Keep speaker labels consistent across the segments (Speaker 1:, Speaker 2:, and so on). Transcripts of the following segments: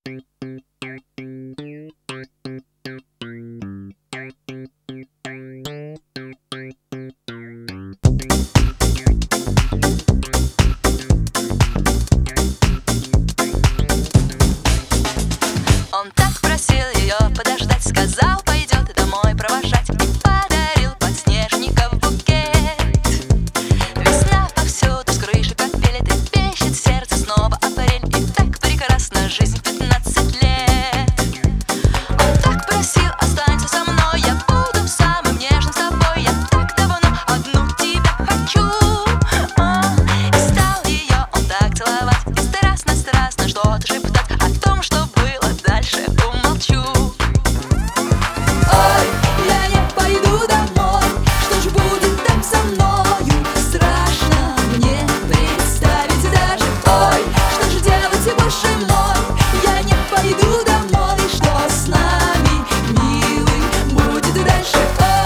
Speaker 1: Он так просил ее подождать, сказал, пойдет домой провожать, и подарил подснежников букет. Весна повсюду, с крыши как пели, трепещет сердце, снова апрель, и так прекрасна жизнь 15 лет. Он так просил, останься со мной, я буду самым нежным с тобой, я так давно одну тебя хочу. И стал ее он так целовать, и страстно что-то шептать о том, что было дальше, умолчу.
Speaker 2: Ой, я не пойду домой, что же будет там со мною? Страшно мне представить даже. Ой, что же делать, боже мой? Я не пойду домой, что с нами, милый, будет дальше?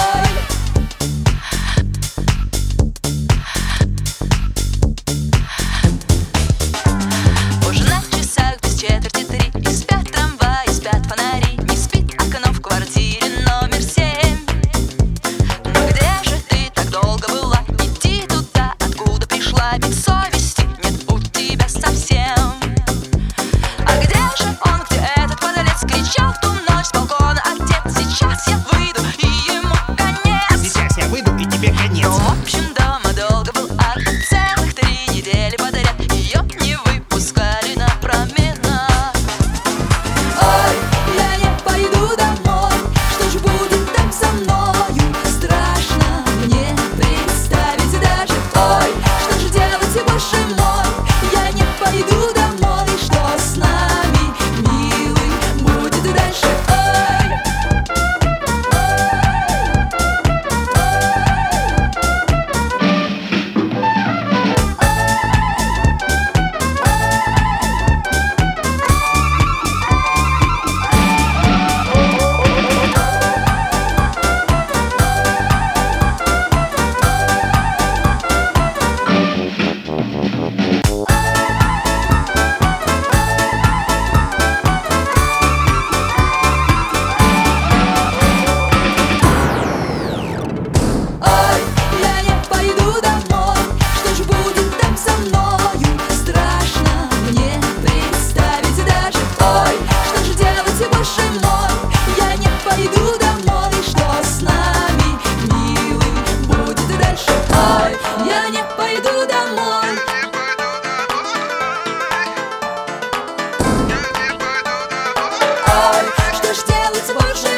Speaker 1: Уже на часах без четверти 3, и спят трамваи, спят фонари, не спит окно в квартире номер 7. Но где же ты так долго была? Иди туда, откуда пришла, ведь совести нет у тебя совсем. А где же он, где этот подлец, кричал в ту ночь с балкона: отец, сейчас я выйду, и ему конец.
Speaker 3: Сейчас я выйду, и тебе конец.
Speaker 1: Ну, в общем, дома долго был ад, целых 3 недели подряд ее не выпускали на променад.
Speaker 2: Ой, я не пойду домой, что же будет там со мною? Страшно мне представить даже. Ой, что же делать, боже мой? Я не пойду домой, что с нами, милый, будет дальше? Ой, я не пойду домой, что же будет там со мною? Страшно мне представить даже. Ой, что же делать, боже мой? Я не пойду домой, что с нами, милый, будет дальше? Ой, я не пойду домой. Ой, что ж делать, боже